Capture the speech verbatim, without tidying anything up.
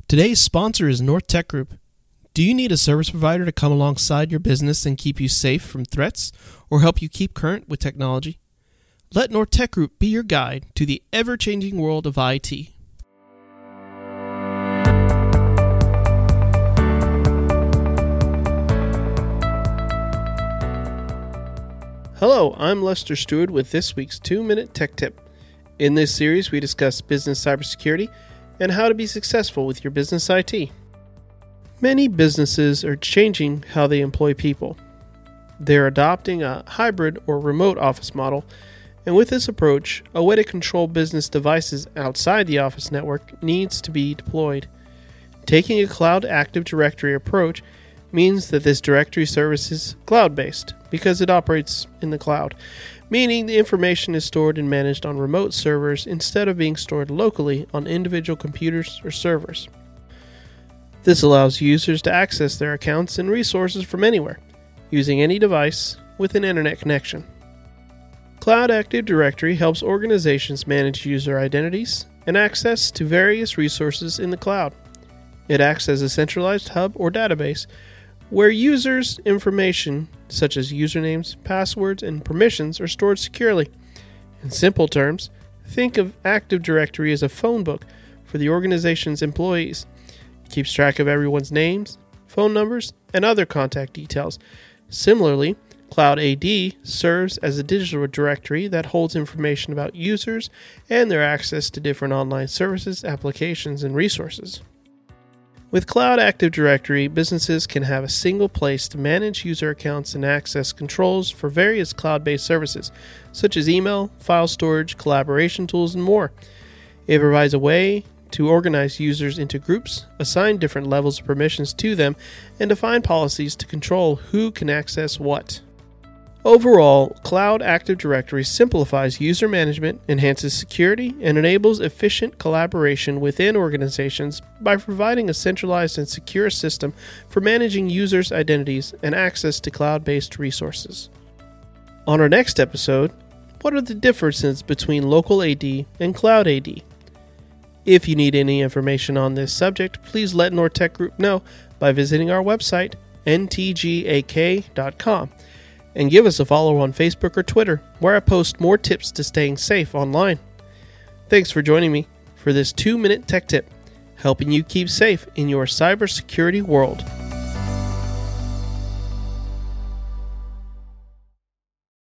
Today's sponsor is North Tech Group. Do you need a service provider to come alongside your business and keep you safe from threats or help you keep current with technology? Let North Tech Group be your guide to the ever-changing world of I T. Hello, I'm Lester Stewart with this week's two minute Tech Tip. In this series, we discuss business cybersecurity and how to be successful with your business I T. Many businesses are changing how they employ people. They're adopting a hybrid or remote office model, and with this approach, a way to control business devices outside the office network needs to be deployed. Taking a Cloud Active Directory approach means that this directory service is cloud-based because it operates in the cloud, meaning the information is stored and managed on remote servers instead of being stored locally on individual computers or servers. This allows users to access their accounts and resources from anywhere, using any device with an internet connection. Cloud Active Directory helps organizations manage user identities and access to various resources in the cloud. It acts as a centralized hub or database where users' information such as usernames, passwords, and permissions are stored securely. In simple terms, think of Active Directory as a phone book for the organization's employees. It keeps track of everyone's names, phone numbers, and other contact details. Similarly, Cloud A D serves as a digital directory that holds information about users and their access to different online services, applications, and resources. With Cloud Active Directory, businesses can have a single place to manage user accounts and access controls for various cloud-based services, such as email, file storage, collaboration tools, and more. It provides a way to organize users into groups, assign different levels of permissions to them, and define policies to control who can access what. Overall, Cloud Active Directory simplifies user management, enhances security, and enables efficient collaboration within organizations by providing a centralized and secure system for managing users' identities and access to cloud-based resources. On our next episode, what are the differences between local A D and Cloud A D? If you need any information on this subject, please let North Tech Group know by visiting our website, N T G A K dot com. And give us a follow on Facebook or Twitter, where I post more tips to staying safe online. Thanks for joining me for this two minute Tech Tip, helping you keep safe in your cybersecurity world.